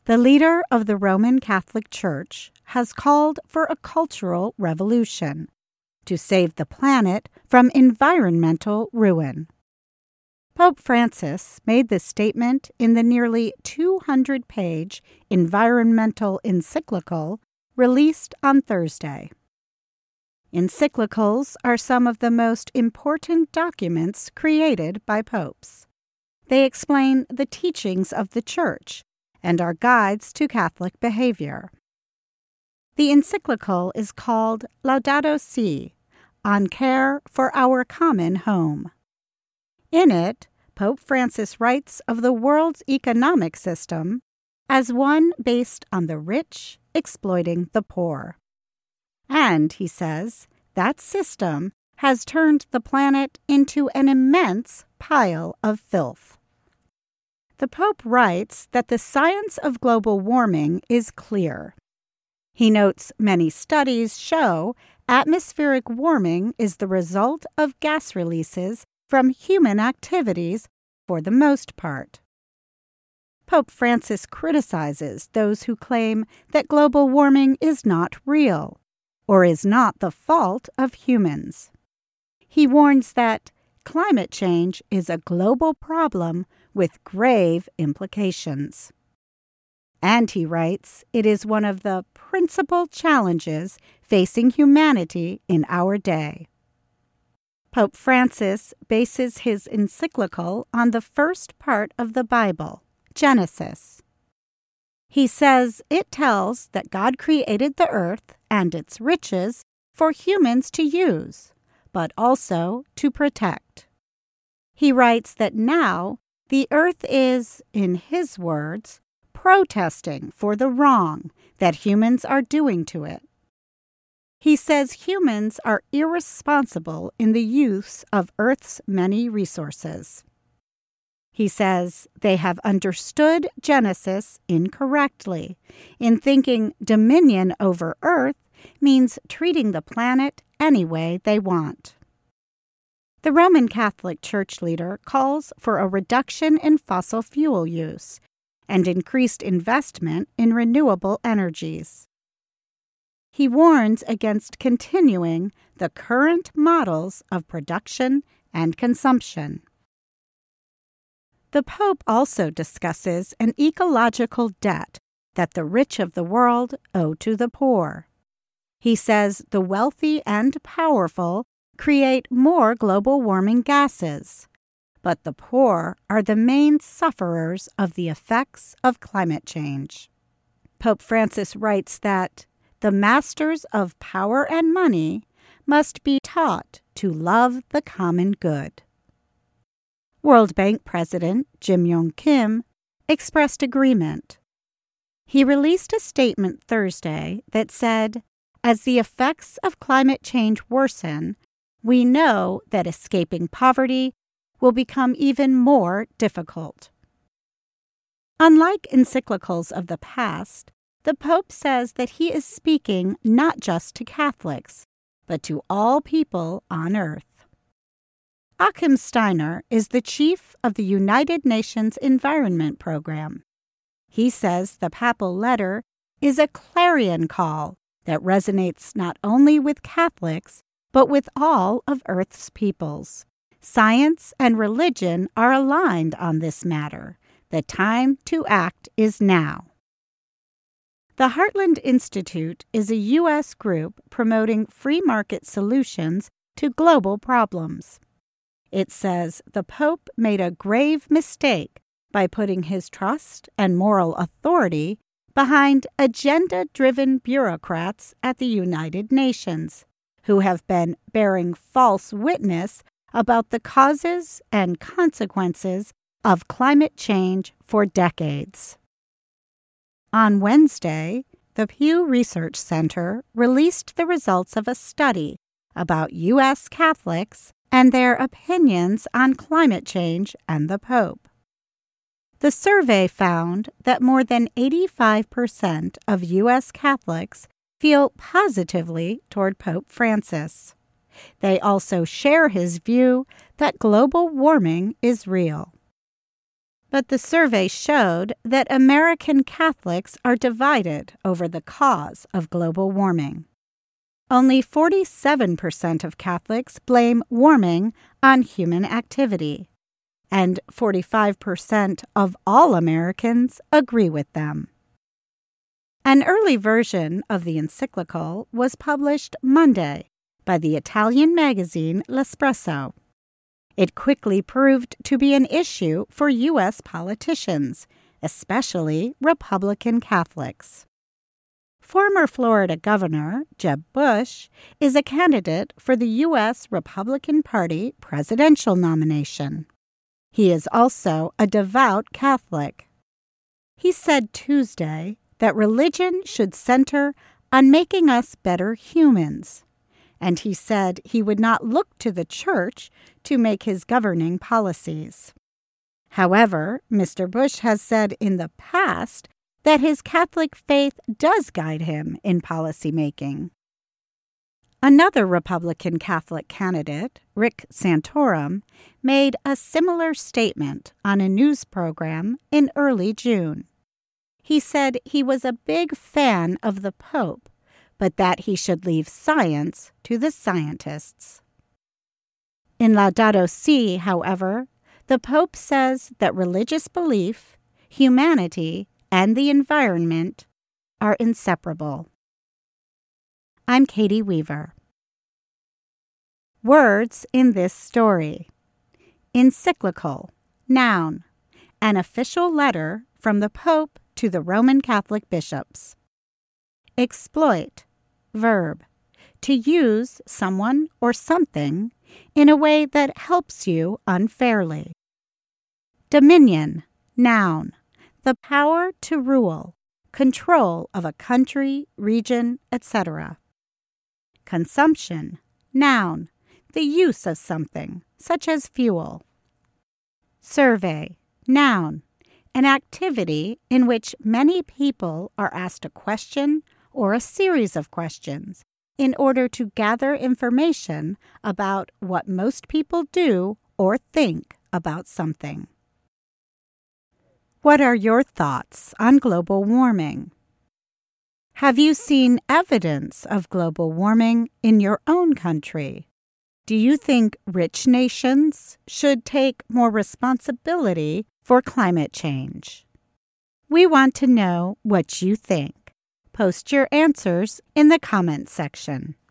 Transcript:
The leader of the Roman Catholic Church has called for a cultural revolution to save the planet from environmental ruin. Pope Francis made this statement in the nearly 200-page environmental encyclical released on Thursday. Encyclicals are some of the most important documents created by popes. They explain the teachings of the Church and are guides to Catholic behavior. The encyclical is called Laudato Si, on care for our common home. In it, Pope Francis writes of the world's economic system as one based on the rich exploiting the poor. And, he says, that system has turned the planet into an immense pile of filth. The Pope writes that the science of global warming is clear. He notes many studies show atmospheric warming is the result of gas releases from human activities for the most part. Pope Francis criticizes those who claim that global warming is not real or is not the fault of humans. He warns that climate change is a global problem with grave implications. And he writes, it is one of the principal challenges facing humanity in our day. Pope Francis bases his encyclical on the first part of the Bible, Genesis. He says it tells that God created the earth and its riches for humans to use, but also to protect. He writes that now the earth is, in his words, protesting for the wrong that humans are doing to it. He says humans are irresponsible in the use of Earth's many resources. He says they have understood Genesis incorrectly in thinking dominion over Earth means treating the planet any way they want. The Roman Catholic Church leader calls for a reduction in fossil fuel use and increased investment in renewable energies. He warns against continuing the current models of production and consumption. The Pope also discusses an ecological debt that the rich of the world owe to the poor. He says the wealthy and powerful create more global warming gases, but the poor are the main sufferers of the effects of climate change. Pope Francis writes that the masters of power and money must be taught to love the common good. World Bank President Jim Yong Kim expressed agreement. He released a statement Thursday that said, as the effects of climate change worsen, we know that escaping poverty will become even more difficult. Unlike encyclicals of the past, the Pope says that he is speaking not just to Catholics, but to all people on earth. Achim Steiner is the chief of the United Nations Environment Program. He says the papal letter is a clarion call that resonates not only with Catholics, but with all of Earth's peoples. Science and religion are aligned on this matter. The time to act is now. The Heartland Institute is a U.S. group promoting free market solutions to global problems. It says the Pope made a grave mistake by putting his trust and moral authority behind agenda-driven bureaucrats at the United Nations, who have been bearing false witness about the causes and consequences of climate change for decades. On Wednesday, the Pew Research Center released the results of a study about U.S. Catholics and their opinions on climate change and the Pope. The survey found that more than 85% of U.S. Catholics feel positively toward Pope Francis. They also share his view that global warming is real. But the survey showed that American Catholics are divided over the cause of global warming. Only 47% of Catholics blame warming on human activity, and 45% of all Americans agree with them. An early version of the encyclical was published Monday by the Italian magazine L'Espresso. It quickly proved to be an issue for U.S. politicians, especially Republican Catholics. Former Florida Governor Jeb Bush is a candidate for the U.S. Republican Party presidential nomination. He is also a devout Catholic. He said Tuesday that religion should center on making us better humans, and he said he would not look to the church to make his governing policies. However, Mr. Bush has said in the past that his Catholic faith does guide him in policymaking. Another Republican Catholic candidate, Rick Santorum, made a similar statement on a news program in early June. He said he was a big fan of the Pope, but that he should leave science to the scientists. In Laudato Si', however, the Pope says that religious belief, humanity, and the environment are inseparable. I'm Katie Weaver. Words in this story. Encyclical, noun, an official letter from the Pope to the Roman Catholic bishops. Exploit, verb, to use someone or something in a way that helps you unfairly. Dominion, noun, the power to rule, control of a country, region, etc. Consumption, noun, the use of something, such as fuel. Survey, noun, an activity in which many people are asked a question or a series of questions in order to gather information about what most people do or think about something. What are your thoughts on global warming? Have you seen evidence of global warming in your own country? Do you think rich nations should take more responsibility for climate change? We want to know what you think. Post your answers in the comments section.